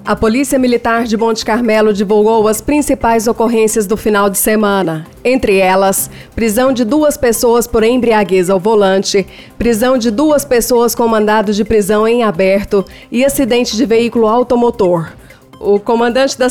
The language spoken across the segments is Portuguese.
A Polícia Militar de Monte Carmelo divulgou as principais ocorrências do final de semana. Entre elas, prisão de 2 pessoas por embriaguez ao volante, prisão de 2 pessoas com mandado de prisão em aberto e acidente de veículo automotor. O comandante da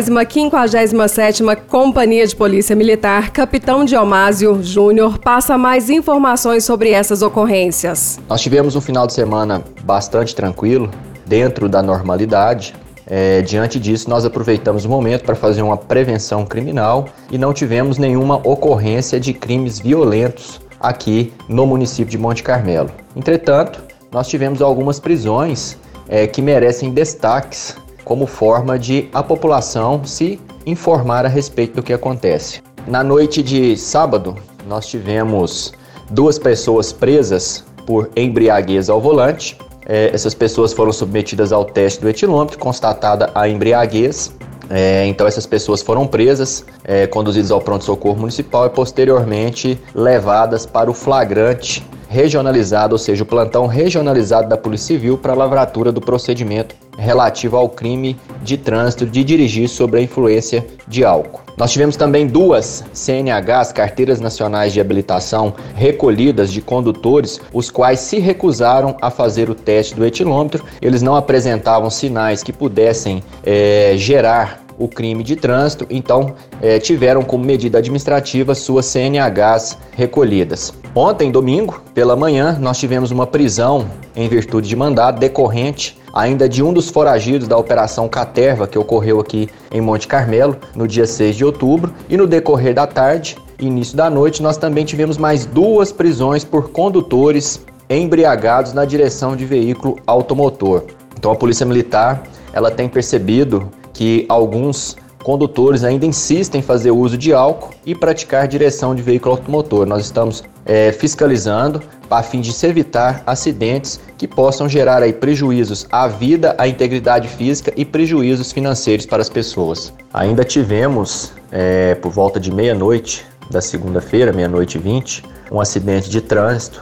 157ª Companhia de Polícia Militar, Capitão Diomásio Júnior, passa mais informações sobre essas ocorrências. Nós tivemos um final de semana bastante tranquilo, dentro da normalidade. Diante disso, nós aproveitamos o momento para fazer uma prevenção criminal e não tivemos nenhuma ocorrência de crimes violentos aqui no município de Monte Carmelo. Entretanto, nós tivemos algumas prisões que merecem destaques como forma de a população se informar a respeito do que acontece. Na noite de sábado, nós tivemos 2 pessoas presas por embriaguez ao volante. Essas pessoas foram submetidas ao teste do etilômetro, constatada a embriaguez. Então essas pessoas foram presas, conduzidas ao pronto-socorro municipal e posteriormente levadas para o flagrante regionalizado, ou seja, o plantão regionalizado da Polícia Civil para a lavratura do procedimento relativo ao crime de trânsito de dirigir sob a influência de álcool. Nós tivemos também 2 CNHs, Carteiras Nacionais de Habilitação, recolhidas de condutores, os quais se recusaram a fazer o teste do etilômetro. Eles não apresentavam sinais que pudessem gerar o crime de trânsito, então tiveram como medida administrativa suas CNHs recolhidas. Ontem, domingo, pela manhã, nós tivemos uma prisão em virtude de mandado decorrente ainda de um dos foragidos da Operação Caterva, que ocorreu aqui em Monte Carmelo, no dia 6 de outubro, e no decorrer da tarde e início da noite, nós também tivemos mais 2 prisões por condutores embriagados na direção de veículo automotor. Então a Polícia Militar, ela tem percebido que alguns condutores ainda insistem em fazer uso de álcool e praticar direção de veículo automotor. Nós estamos fiscalizando a fim de se evitar acidentes que possam gerar aí prejuízos à vida, à integridade física e prejuízos financeiros para as pessoas. Ainda tivemos, por volta de meia-noite da segunda-feira, meia-noite e 20, um acidente de trânsito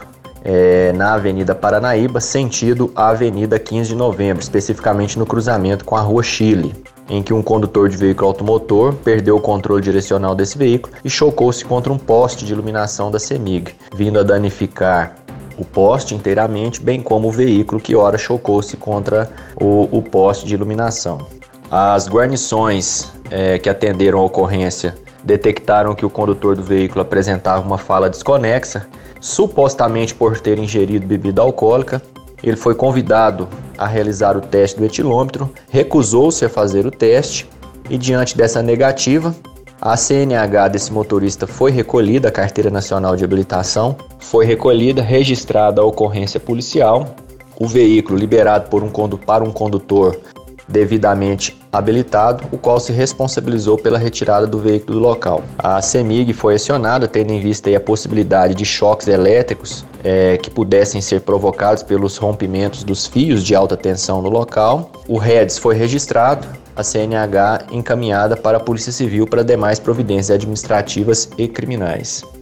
na Avenida Paranaíba, sentido a Avenida 15 de Novembro, especificamente no cruzamento com a Rua Chile, em que um condutor de veículo automotor perdeu o controle direcional desse veículo e chocou-se contra um poste de iluminação da CEMIG, vindo a danificar o poste inteiramente, bem como o veículo que ora chocou-se contra o poste de iluminação. As guarnições que atenderam a ocorrência detectaram que o condutor do veículo apresentava uma fala desconexa, supostamente por ter ingerido bebida alcoólica. Ele foi convidado a realizar o teste do etilômetro, recusou-se a fazer o teste e, diante dessa negativa, a CNH desse motorista foi recolhida, a Carteira Nacional de Habilitação foi recolhida, registrada a ocorrência policial, o veículo liberado para um condutor devidamente habilitado, o qual se responsabilizou pela retirada do veículo do local. A CEMIG foi acionada, tendo em vista aí a possibilidade de choques elétricos que pudessem ser provocados pelos rompimentos dos fios de alta tensão no local. O REDS foi registrado, a CNH encaminhada para a Polícia Civil para demais providências administrativas e criminais.